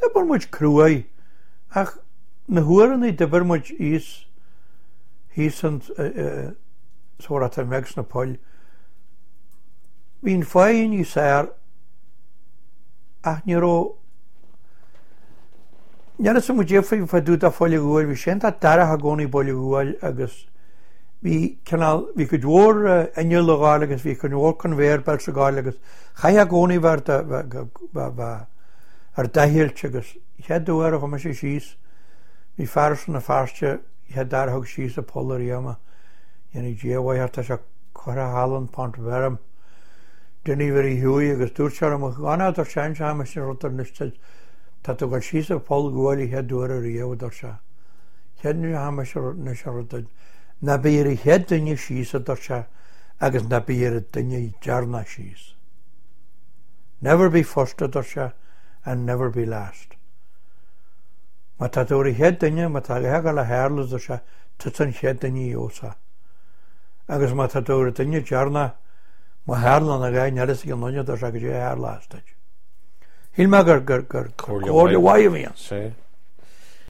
Debar much cruai. Ach, na huaran debar much is hísant sórat a megs na pol. Bhín fáin í sár ach níró Nera sa mu Jeffrey fa dúta fáile gúil bhí sin a dara ha gcónaí bóile gúil agus bhí go dúir inniu le gáil agus bhí go dúir convéir bel sa gáil agus chaithe gcónaí bhar ar dahiilt agus head dúir a chumas sé síos bhí farsan na farste head darthag síos a polar iama yna díomhaithart a se chora hálan pont bheram duní bhar í hiúi agus dúrtear am gána ar sein se hamas sin rutar nistid tá tú gal síos a pol gúil i head dúir a riamh ar se head nu hamas na se rutar na bíar i head duine síos a se agus na bíar a duine dearna síos. Never be first ar se and never be last. Ma tá dúir i head duine ma tá heag le háirlas ar se tutan head duine ósa. Agus ma tá dúir a duine dearna ma háirlan a gáin nelas i gnáine ar se go dé háirlásteid. Híl me gur cóir le waimhíon.